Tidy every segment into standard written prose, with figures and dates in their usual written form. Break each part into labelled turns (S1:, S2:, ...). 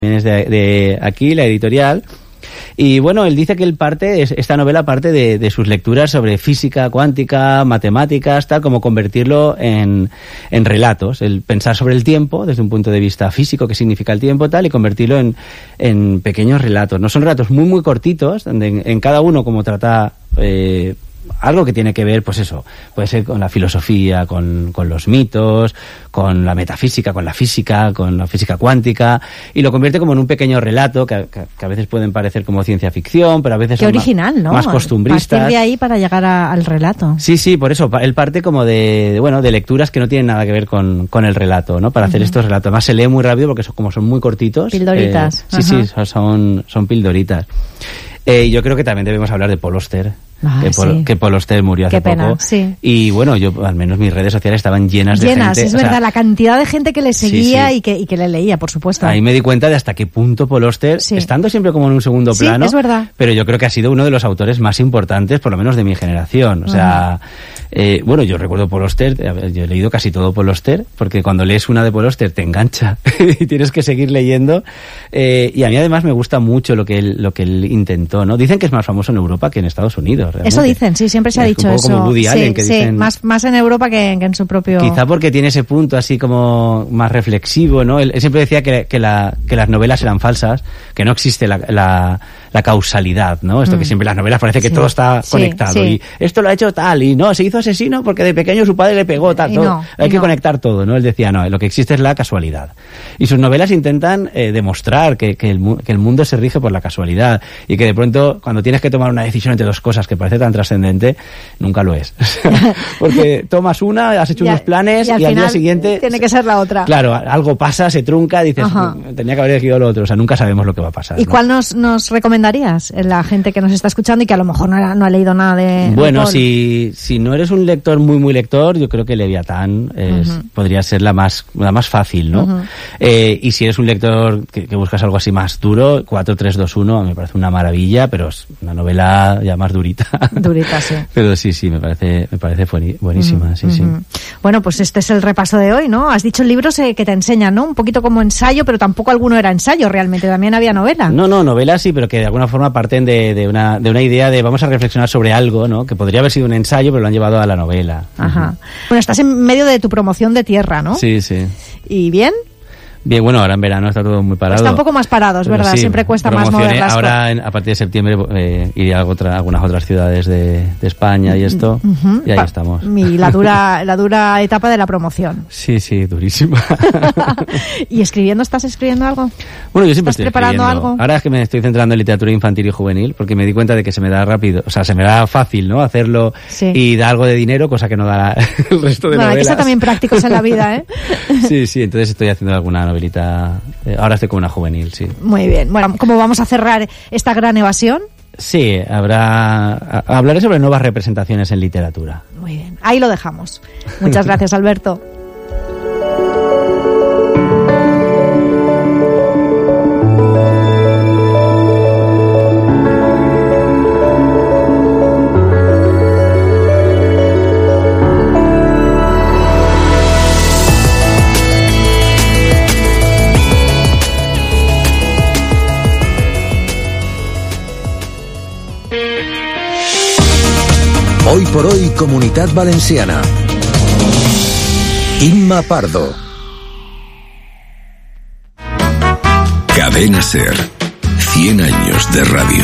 S1: es de aquí, la editorial. Y bueno, él dice que esta novela parte de sus lecturas sobre física cuántica, matemáticas, tal, como convertirlo en relatos, el pensar sobre el tiempo desde un punto de vista físico, qué significa el tiempo, tal, y convertirlo en pequeños relatos. No son relatos muy, muy cortitos, donde en cada uno como trata algo que tiene que ver, pues eso, puede ser con la filosofía, con los mitos, con la metafísica, con la física cuántica, y lo convierte como en un pequeño relato que a veces pueden parecer como ciencia ficción, pero a veces
S2: Qué
S1: son
S2: original, ¿no?
S1: más costumbristas.
S2: Partir de ahí para llegar al relato.
S1: Sí, por eso, él parte como de lecturas que no tienen nada que ver con el relato, ¿no? Para hacer estos relatos. Además se lee muy rápido porque son muy cortitos.
S2: Pildoritas.
S1: Sí, son pildoritas. Yo creo que también debemos hablar de Paul Auster. Que Paul Auster murió hace poco.
S2: Sí.
S1: Y bueno, al menos mis redes sociales estaban llenas de gente.
S2: Es verdad, la cantidad de gente que le seguía y que le leía, por supuesto.
S1: Ahí me di cuenta de hasta qué punto Paul Auster, estando siempre como en un segundo plano,
S2: es verdad.
S1: Pero yo creo que ha sido uno de los autores más importantes, por lo menos de mi generación. O sea, bueno, yo recuerdo Paul Auster, yo he leído casi todo Paul Auster, porque cuando lees una de Paul Auster te engancha y tienes que seguir leyendo. Y a mí además me gusta mucho lo que él intentó, ¿no? Dicen que es más famoso en Europa que en Estados Unidos. Realmente.
S2: Eso dicen, sí, siempre se ha dicho eso.
S1: Como Woody Allen, que dicen,
S2: más en Europa que en su propio...
S1: Quizá porque tiene ese punto así como más reflexivo, ¿no? Él siempre decía que las novelas eran falsas, que no existe la causalidad, ¿no? Esto que siempre en las novelas parece que todo está conectado. Sí. Y esto lo ha hecho tal, y no, se hizo asesino porque de pequeño su padre le pegó tal. Hay que conectar todo, ¿no? Él decía, no, lo que existe es la casualidad. Y sus novelas intentan demostrar que el mundo se rige por la casualidad y que de pronto cuando tienes que tomar una decisión entre dos cosas que parece tan trascendente, nunca lo es. Porque tomas una, has hecho unos planes y al día siguiente
S2: tiene que ser la otra.
S1: Claro, algo pasa, se trunca, dices, tenía que haber elegido lo otro. O sea, nunca sabemos lo que va a pasar.
S2: ¿Y cuál nos recomendarías? La gente que nos está escuchando y que a lo mejor no ha leído nada de...
S1: Bueno, si no eres un lector muy lector, yo creo que Leviatán podría ser la más fácil, ¿no? Y si eres un lector que buscas algo así más duro, 4321 me parece una maravilla, pero es una novela ya más durita.
S2: Durita, sí.
S1: Pero sí, me parece buenísima, sí.
S2: Bueno, pues este es el repaso de hoy, ¿no? Has dicho libros que te enseñan, ¿no? Un poquito como ensayo, pero tampoco alguno era ensayo realmente, también había novela.
S1: No, novela sí, pero que de alguna forma parten de una idea de vamos a reflexionar sobre algo, ¿no? Que podría haber sido un ensayo, pero lo han llevado a la novela.
S2: Ajá. Bueno, estás en medio de tu promoción de Tierra, ¿no?
S1: Sí.
S2: ¿Y bien?
S1: Bien, bueno, ahora en verano está todo muy parado.
S2: Está un poco más parado, es verdad. Siempre cuesta más mover las cosas.
S1: Ahora, a partir de septiembre, iré a algunas otras ciudades de España y esto. Y ahí estamos.
S2: Y la dura etapa de la promoción.
S1: Sí, durísima.
S2: ¿Y estás escribiendo algo?
S1: Bueno, yo siempre
S2: estoy preparando algo.
S1: Ahora es que me estoy centrando en literatura infantil y juvenil, porque me di cuenta de que se me da rápido, o sea, se me da fácil, ¿no? Hacerlo y da algo de dinero, cosa que no da el resto de novelas.
S2: Hay que ser también prácticos en la vida, ¿eh?
S1: Sí, entonces estoy haciendo alguna novelita. Ahora estoy con una juvenil, sí.
S2: Muy bien. Bueno, ¿cómo vamos a cerrar esta gran evasión?
S1: Sí, hablaré sobre nuevas representaciones en literatura.
S2: Muy bien, ahí lo dejamos. Muchas gracias, Alberto.
S3: Hoy por hoy, Comunitat Valenciana. Imma Pardo. Cadena SER. 100 años de radio.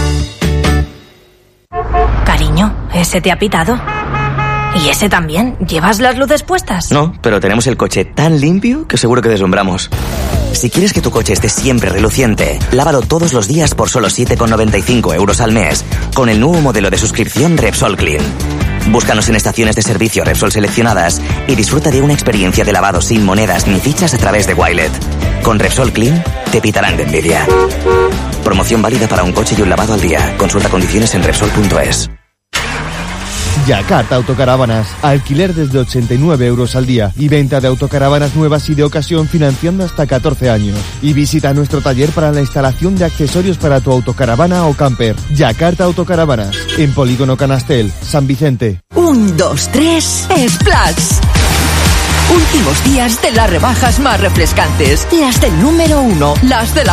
S4: Cariño, ¿ese te ha pitado? ¿Y ese también? ¿Llevas las luces puestas?
S5: No, pero tenemos el coche tan limpio que seguro que deslumbramos. Si quieres que tu coche esté siempre reluciente, lávalo todos los días por solo 7,95 € al mes, con el nuevo modelo de suscripción Repsol Clean. Búscanos en estaciones de servicio Repsol seleccionadas y disfruta de una experiencia de lavado sin monedas ni fichas a través de Wilet. Con Repsol Clean, te pitarán de envidia. Promoción válida para un coche y un lavado al día. Consulta condiciones en Repsol.es.
S6: Yacart Autocaravanas, alquiler desde 89 € al día y venta de autocaravanas nuevas y de ocasión financiando hasta 14 años. Y visita nuestro taller para la instalación de accesorios para tu autocaravana o camper. Yacart Autocaravanas, en Polígono Canastel, San Vicente.
S7: 1, 2, 3, Splash. Últimos días de las rebajas más refrescantes. Las del número 1, las de la